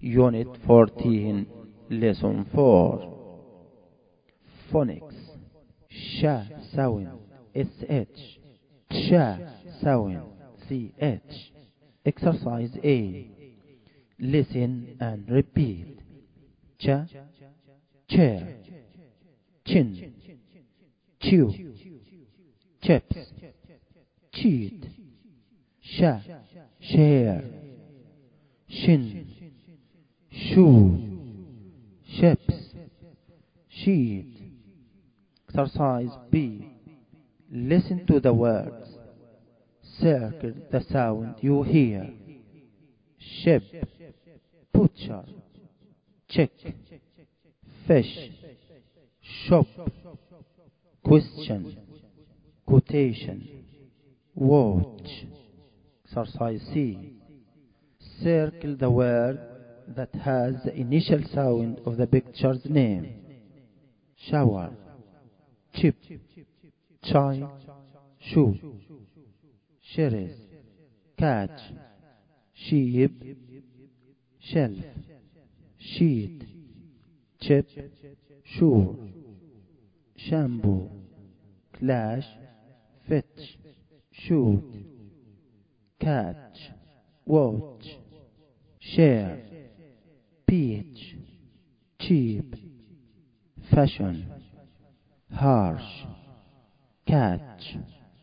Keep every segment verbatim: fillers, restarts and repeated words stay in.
Unit fourteen, Lesson four. Phonics. Sh sound, sh. Ch sound, ch. Exercise A. Listen and repeat. Ch, chair, chin, chew, chips, cheat, sh, share, shin, shoe, ships, sheet. Exercise B. Listen to the words. Circle the sound you hear. Ship, butcher, chick, fish, shop, question, quotation, watch. Exercise C. Circle the word that has the initial sound of the picture's name. Shower, chip, child, shoe, cherries, catch, sheep, shelf, sheet, chip, shore, shampoo, clash, fetch, shoot, catch, watch, share, peach, cheap, fashion, harsh, catch,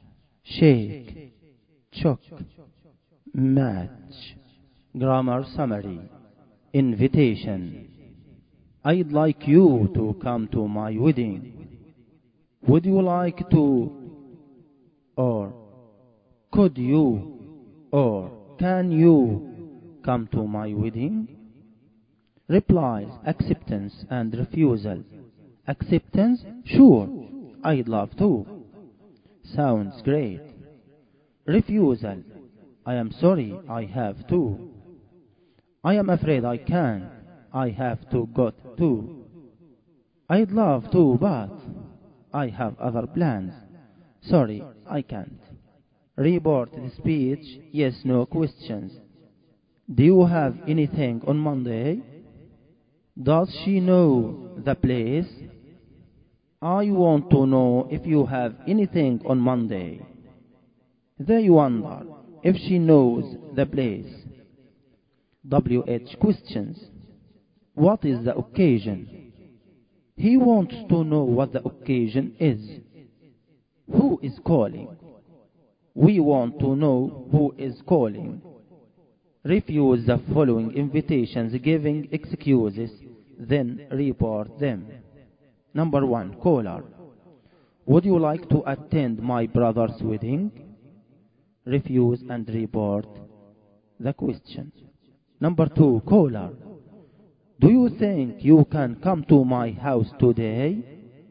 shake, chock, match. Grammar summary. Invitation. I'd like you to come to my wedding. Would you like to? Or could you? Or can you come to my wedding? Replies: acceptance and refusal. Acceptance: sure, I'd love to. Sounds great. Refusal: I am sorry, I have to. I am afraid I can't, I have to got to. I'd love to, but I have other plans. Sorry, I can't. Report the speech, yes, no questions. Do you have anything on Monday? Does she know the place? I want to know if you have anything on Monday. They wonder if she knows the place. W H questions. What is the occasion? He wants to know what the occasion is. Who is calling? We want to know who is calling. Refuse the following invitations giving excuses, then report them. Number one, caller. Would you like to attend my brother's wedding? Refuse and report the question. Number two, caller. Do you think you can come to my house today?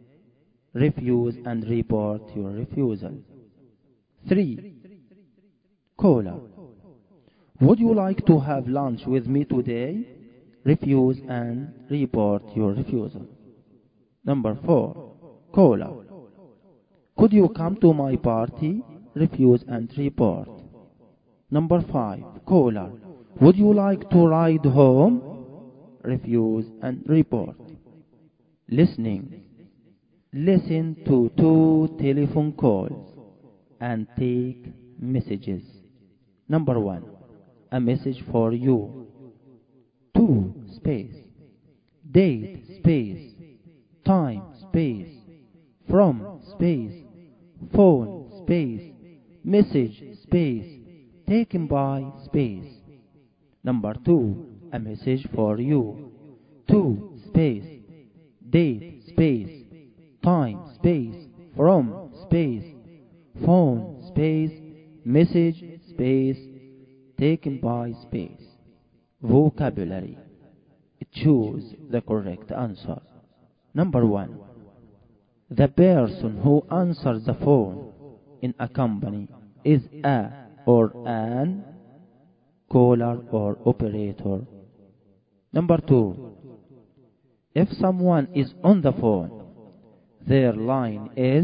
Refuse and report your refusal. Three, caller. Would you like to have lunch with me today? Refuse and report your refusal. Number four, caller. Could you come to my party? Refuse and report. Number five, caller. Would you like to ride home? Refuse and report. Listening. Listen to two telephone calls and take messages. Number one, a message for you. Two, space. Date, space. Time, space. From, space. Phone, space. Message, space. Taken by, space. Number two, a message for you. Two, space. Date, space. Time, space. From, space. Phone, space. Message, space. Taken by, space. Vocabulary. Choose the correct answer. Number one. The person who answers the phone in a company is a or an caller or operator. Number two. If someone is on the phone, their line is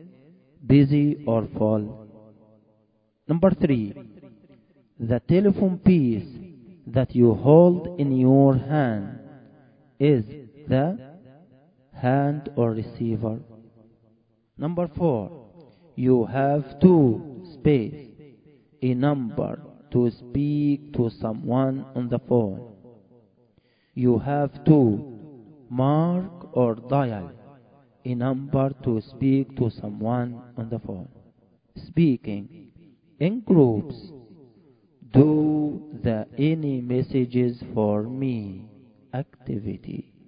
busy or full. Number three. The telephone piece that you hold in your hand is the hand or receiver. Number four, you have to space a number to speak to someone on the phone. You have to mark or dial a number to speak to someone on the phone. Speaking in groups. Do the any messages for me activity.